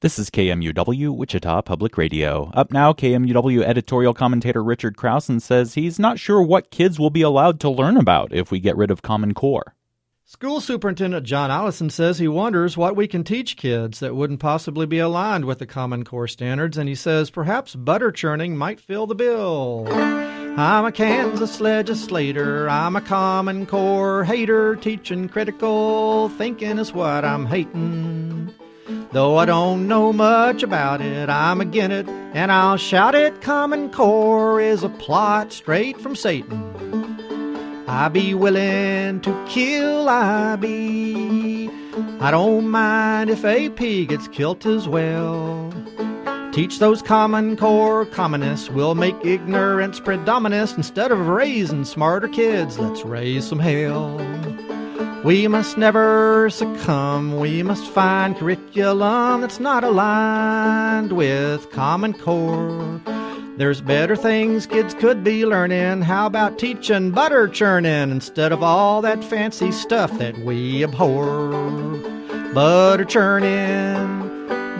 This is KMUW, Wichita Public Radio. Up now, KMUW editorial commentator Richard Krausen says he's not sure what kids will be allowed to learn about if we get rid of Common Core. School Superintendent John Allison says he wonders what we can teach kids that wouldn't possibly be aligned with the Common Core standards, and he says perhaps butter churning might fill the bill. I'm a Kansas legislator, I'm a Common Core hater, teaching critical thinking is what I'm hating. Though I don't know much about it, I'm agin it, and I'll shout it. Common Core is a plot straight from Satan. I be willing to kill, I be. I don't mind if AP gets killed as well. Teach those Common Core communists, we'll make ignorance predominant. Instead of raising smarter kids, let's raise some hell. We must never succumb, we must find curriculum that's not aligned with Common Core. There's better things kids could be learning. How about teaching butter churning instead of all that fancy stuff that we abhor? Butter churning,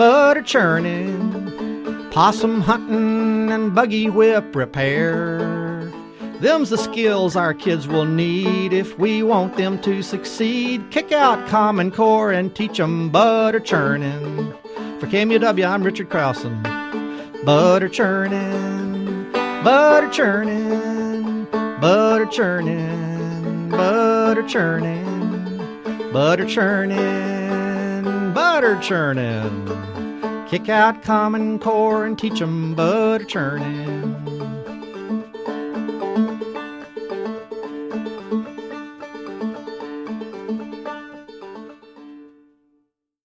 possum hunting and buggy whip repair. Them's the skills our kids will need if we want them to succeed. Kick out Common Core and teach 'em butter churning. For KMUW, I'm Richard Krausen. Butter churning, butter churning, butter churning, butter churning, butter churning, butter churning. Kick out Common Core and teach 'em butter churning.